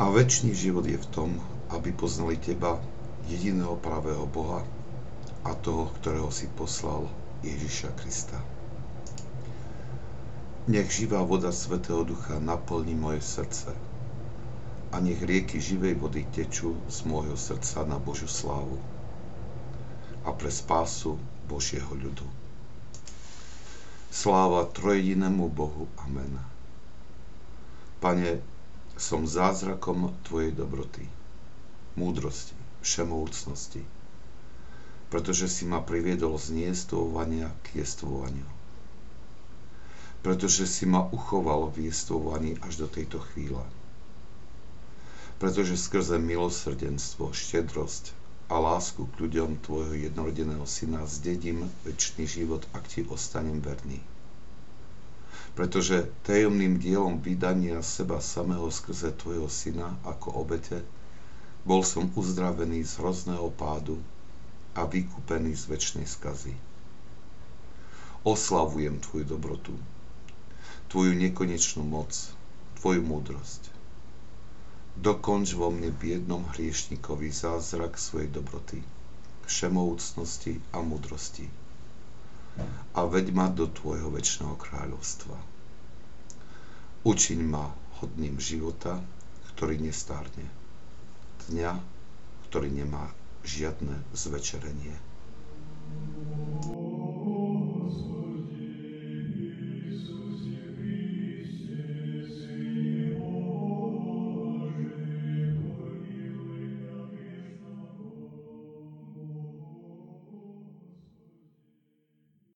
A večný život je v tom, aby poznali teba, jediného pravého Boha a toho, ktorého si poslal, Ježiša Krista. Nech živá voda Svätého Ducha naplní moje srdce a nech rieky živej vody tečú z môjho srdca na Božiu slávu a pre spásu Božieho ľudu. Sláva trojedinému Bohu. Amen. Pane, som zázrakom Tvojej dobroty, múdrosti, všemohúcnosti, pretože si ma priviedol z nejestvovania k jestvovaniu. Pretože si ma uchoval v jestvovaní až do tejto chvíle. Pretože skrze milosrdenstvo, štedrosť a lásku k ľuďom Tvojho jednorodeného Syna zdedím večný život, ak Ti ostanem verný. Pretože tajomným dielom vydania seba samého skrze Tvojho Syna ako obete bol som uzdravený z hrozného pádu a vykúpený z večnej skazy. Oslavujem Tvoju dobrotu, Tvoju nekonečnú moc, Tvoju múdrosť. Dokonč vo mne biednom hriešnikovi zázrak svojej dobroty, všemohúcnosti a múdrosti a veď ma do Tvojho večného kráľovstva. Učiň ma hodným života, ktorý nestárne, dňa, ktorý nemá žiadne zvečerenie.